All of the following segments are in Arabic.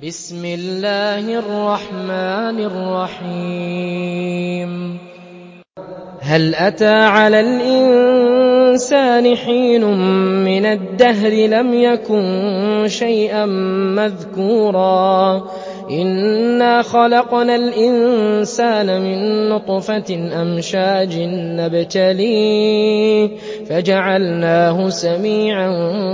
بسم الله الرحمن الرحيم هل أتى على الإنسان حين من الدهر لم يكن شيئا مذكورا إنا خلقنا الإنسان من نطفة أمشاج نبتليه فجعلناه سميعا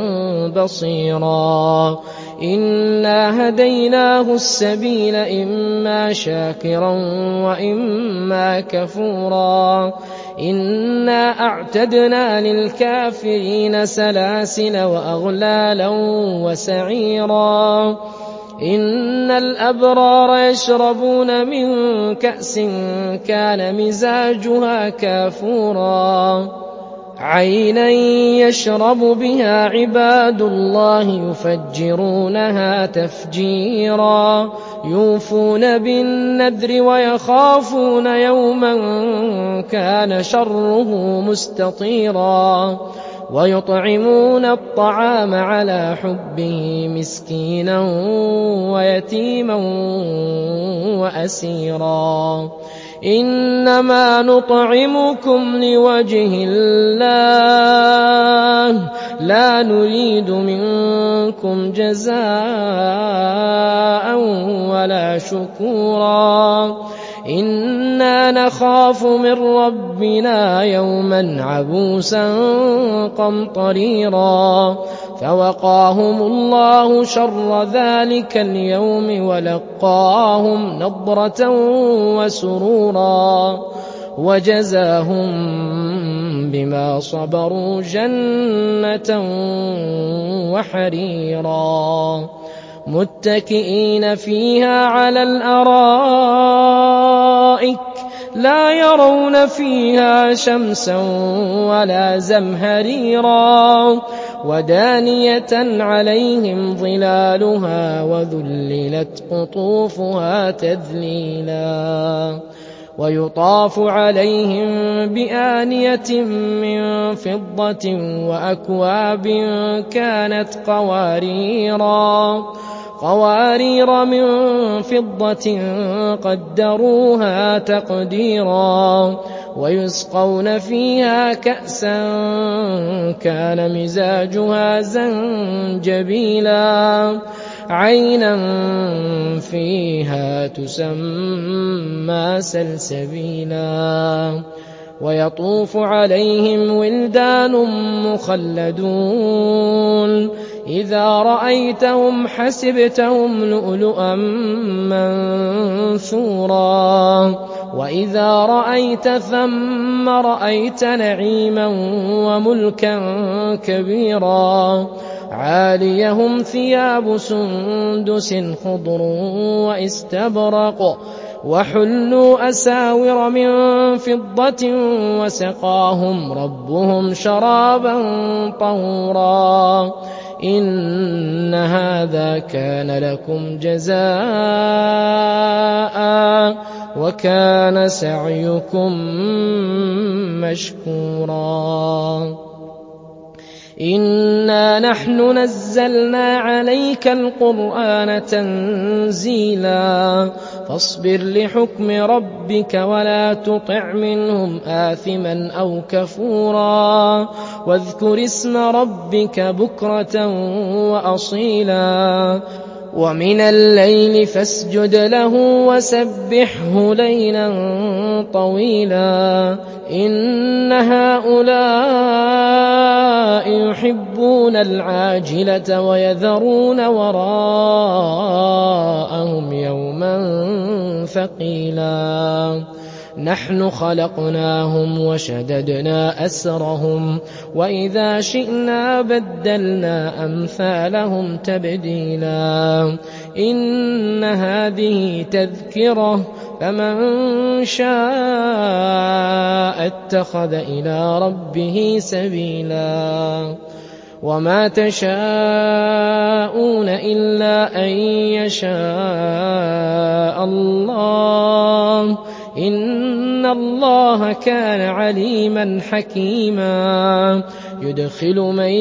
بصيرا إنا هديناه السبيل إما شاكرا وإما كفورا إنا أعتدنا للكافرين سلاسل وأغلالا وسعيرا إن الأبرار يشربون من كأس كان مزاجها كافورا عينا يشرب بها عباد الله يفجرونها تفجيرا يوفون بالنذر ويخافون يوما كان شره مستطيرا ويطعمون الطعام على حبه مسكينا ويتيما وأسيرا إنما نطعمكم لوجه الله لا نريد منكم جزاء ولا شكورا إنا نخاف من ربنا يوما عبوسا قمطريرا فوقاهم الله شر ذلك اليوم ولقاهم نضرة وسرورا وجزاهم بما صبروا جنة وحريرا متكئين فيها على الأرائك لا يرون فيها شمسا ولا زمهريرا ودانية عليهم ظلالها وذللت قطوفها تذليلا ويطاف عليهم بآنية من فضة وأكواب كانت قوارير من فضة قدروها تقديرا ويسقون فيها كأسا كان مزاجها زنجبيلا عينا فيها تسمى سلسبيلا ويطوف عليهم ولدان مخلدون إذا رأيتهم حسبتهم لؤلؤا منثورا وإذا رأيت ثم رأيت نعيما وملكا كبيرا عاليهم ثياب سندس خضر واستبرق وحلوا أساور من فضة وسقاهم ربهم شرابا طهورا إن هذا كان لكم جزاء وكان سعيكم مشكورا إنا نحن نزلنا عليك القرآن تنزيلا فاصبر لحكم ربك ولا تطع منهم آثما أو كفورا واذكر اسم ربك بكرة وأصيلا ومن الليل فاسجد له وسبحه ليلا طويلا إن هؤلاء يحبون العاجلة ويذرون وراءهم يوما ثقيلا نحن خلقناهم وشددنا أسرهم وإذا شئنا بدلنا أمثالهم تبديلا إن هذه تذكرة فمن شاء اتخذ إلى ربه سبيلا وما تشاءون إلا أن يشاء الله إن الله كان عليما حكيما يدخل من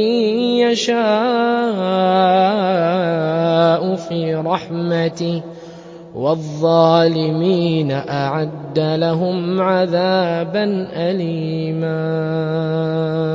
يشاء في رحمته والظالمين أعد لهم عذابا أليما